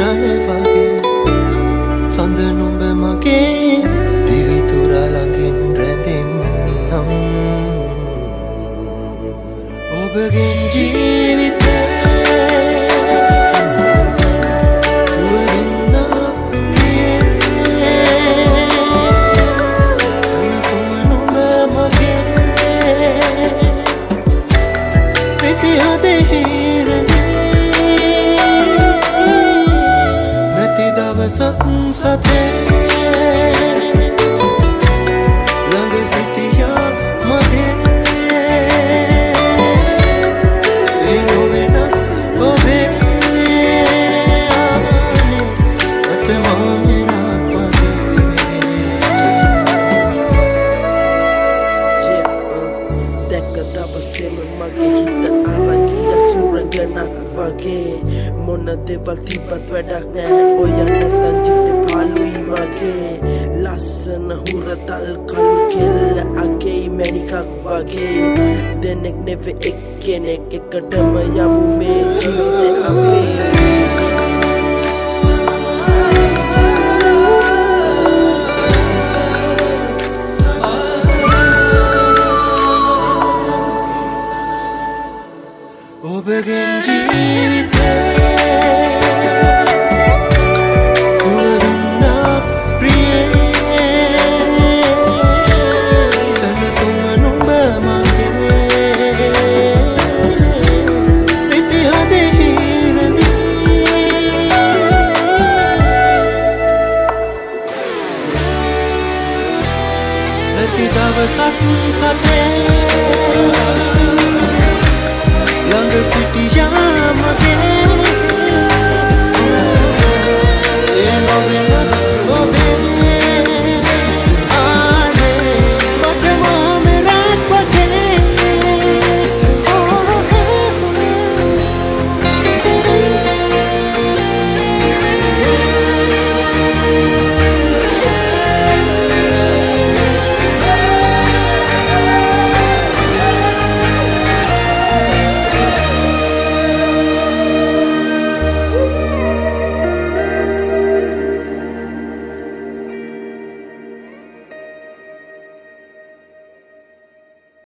වගේ සඳ නුඹ මගේ දිවි තුර ළඟින් රැඳෙන්නම් ඔබගෙන් ජීවිතේ සතේ ළඟ සිටියා මගේ ඒ නොවෙනස් ඔබේ ආවනේ අත මාමිරා වගේ දැක්ක දවසේම මගේ හිත අරන් ගියා සුරංගනක් වගේ මොන දේවල් තිබ්බත් වැඩක් නැහැ ඔය නැත්තම් ජීවිතේ පාළුයි මගේ ලස්සන හුරතල් කළු කෙල්ල අගේ මැණිකක් වගේ දෙනෙක් නෙවෙයි එක්කෙනෙක් එකටම යමු මේ ජීවිතේ අපේ ඔබගෙන් ජීවිතේ